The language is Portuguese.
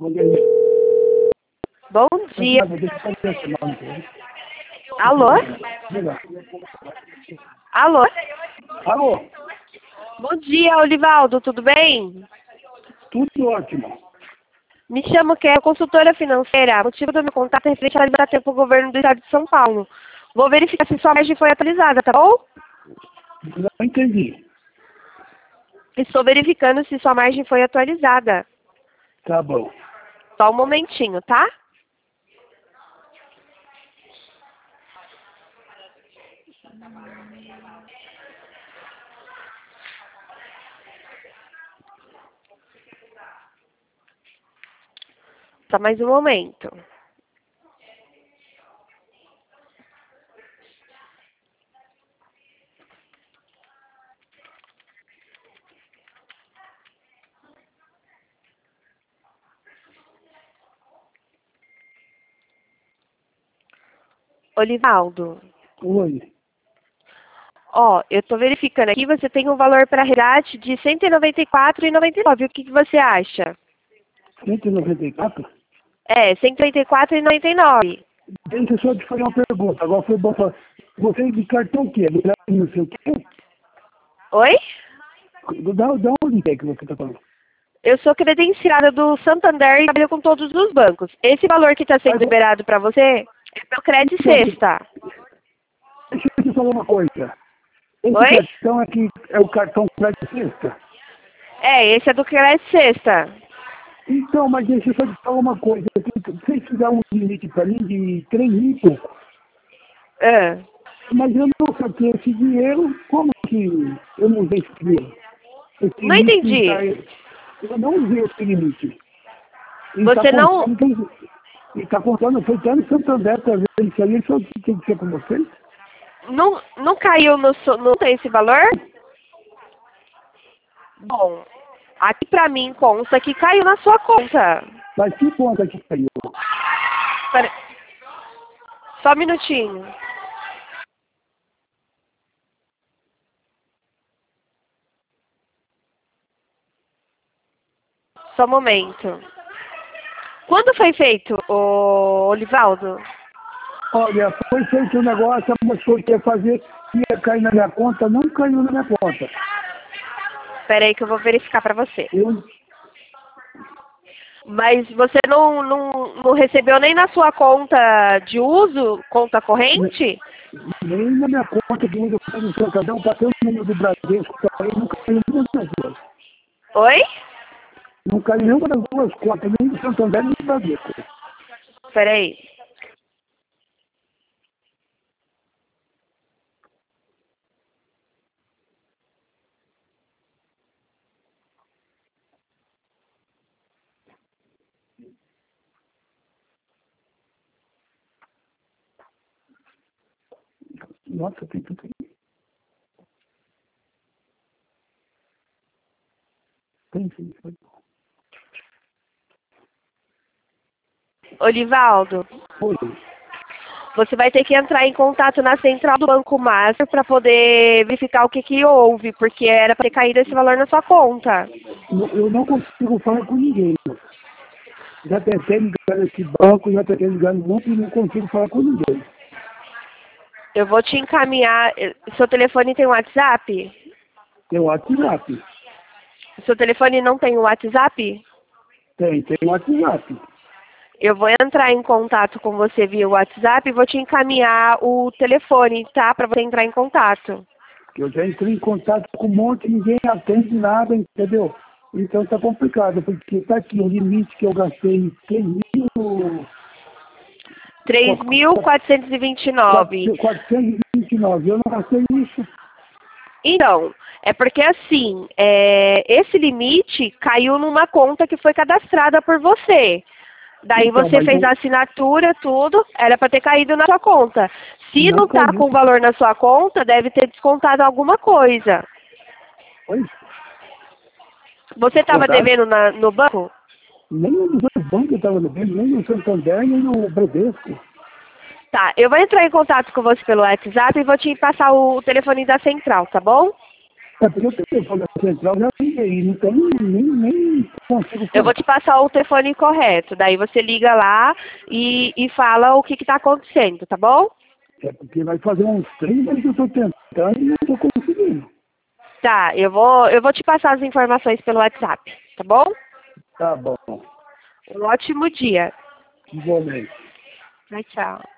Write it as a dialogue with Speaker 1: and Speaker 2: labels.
Speaker 1: Bom dia. Alô? Alô?
Speaker 2: Alô?
Speaker 1: Bom dia, Olivaldo, tudo bem?
Speaker 2: Tudo ótimo.
Speaker 1: Me chamo que é consultora financeira. O motivo do meu contato é referente a liberar tempo ao governo do estado de São Paulo. Vou verificar se sua margem foi atualizada, tá bom?
Speaker 2: Não entendi.
Speaker 1: Estou verificando se sua margem foi atualizada.
Speaker 2: Tá bom.
Speaker 1: Só um momentinho, tá? Só mais um momento. Olivaldo,
Speaker 2: Oi.
Speaker 1: ó, eu tô verificando aqui, você tem um valor para resgate de R$ 194,99. O que você acha?
Speaker 2: 194?
Speaker 1: É, R$ 194,99.
Speaker 2: Deixa eu só te fazer uma pergunta. Agora foi bom falar. Você de cartão o quê? Não sei o quê?
Speaker 1: Oi?
Speaker 2: Da onde é que você está falando?
Speaker 1: Eu sou credenciada do Santander e trabalho com todos os bancos. Esse valor que está sendo liberado para você é pelo Crédito Sexta.
Speaker 2: Deixa eu te falar uma coisa. Esse
Speaker 1: Oi?
Speaker 2: cartão aqui é o cartão Crédito Sexta?
Speaker 1: É, esse é do Crédito Sexta.
Speaker 2: Então, mas deixa eu só te falar uma coisa. Vocês fizeram um limite para mim de 3 mil e pouco.
Speaker 1: Ah,
Speaker 2: Mas eu não saquei esse dinheiro. Como que eu não usei esse dinheiro? Esse
Speaker 1: não
Speaker 2: limite
Speaker 1: entendi.
Speaker 2: eu não usei esse limite.
Speaker 1: Você não...
Speaker 2: E está contando, foi até no Santander para ver isso aí, só tem que ser com vocês?
Speaker 1: Não caiu no... Não tem esse valor? Bom, aqui pra mim consta que caiu na sua conta.
Speaker 2: Mas que conta que caiu?
Speaker 1: Pera... Só um minutinho. Só um momento. Quando foi feito, ô Olivaldo?
Speaker 2: Olha, foi feito um negócio, a pessoa que ia fazer, ia cair na minha conta, não caiu na minha conta.
Speaker 1: Espera aí que eu vou verificar pra você.
Speaker 2: Eu
Speaker 1: Mas você não recebeu nem na sua conta de uso, conta corrente?
Speaker 2: nem na minha conta de uso no Santander, eu passei o número do Bradesco, também não caiu nenhuma das duas.
Speaker 1: Oi?
Speaker 2: Não caiu nenhuma das duas contas, nem do Santander, nem do Bradesco.
Speaker 1: Espera aí.
Speaker 2: Nossa, tem tudo aí. Tem sim, foi.
Speaker 1: Olivaldo,
Speaker 2: Foi.
Speaker 1: você vai ter que entrar em contato na central do Banco Master para poder verificar o que que houve, porque era para ter caído esse valor na sua conta.
Speaker 2: Eu não consigo falar com ninguém. Já tentei ligar nesse banco, já tentei ligar no banco e não consigo falar com ninguém.
Speaker 1: Eu vou te encaminhar. Seu telefone tem WhatsApp?
Speaker 2: Tem WhatsApp.
Speaker 1: Seu telefone não tem WhatsApp?
Speaker 2: Tem WhatsApp.
Speaker 1: Eu vou entrar em contato com você via WhatsApp e vou te encaminhar o telefone, tá? Para você entrar em contato.
Speaker 2: Eu já entrei em contato com um monte, ninguém atende nada, entendeu? Então tá complicado, porque tá aqui o limite que eu gastei
Speaker 1: 3.429.
Speaker 2: 429. Eu não gastei isso.
Speaker 1: Então, é porque assim, esse limite caiu numa conta que foi cadastrada por você. Daí
Speaker 2: Então,
Speaker 1: você
Speaker 2: mas
Speaker 1: fez a assinatura, tudo, era para ter caído na sua conta. Se
Speaker 2: não
Speaker 1: não tá
Speaker 2: caiu.
Speaker 1: com valor na sua conta, deve ter descontado alguma coisa.
Speaker 2: Oi?
Speaker 1: Você estava devendo no banco?
Speaker 2: Nem nos dois bancos eu estava devendo, nem no Santander, nem no Bradesco.
Speaker 1: Tá, eu vou entrar em contato com você pelo WhatsApp e vou te passar o telefone da central, tá bom?
Speaker 2: É porque eu tenho telefone da central, já liguei, não tem nem consigo falar.
Speaker 1: Eu vou te passar o telefone correto, daí você liga lá e fala o que está acontecendo, tá bom?
Speaker 2: É porque vai fazer uns 3 anos que eu estou tentando e não estou conseguindo.
Speaker 1: Tá, eu vou te passar as informações pelo WhatsApp, tá bom?
Speaker 2: Tá bom,
Speaker 1: Um ótimo dia.
Speaker 2: igualmente.
Speaker 1: Tchau, tchau.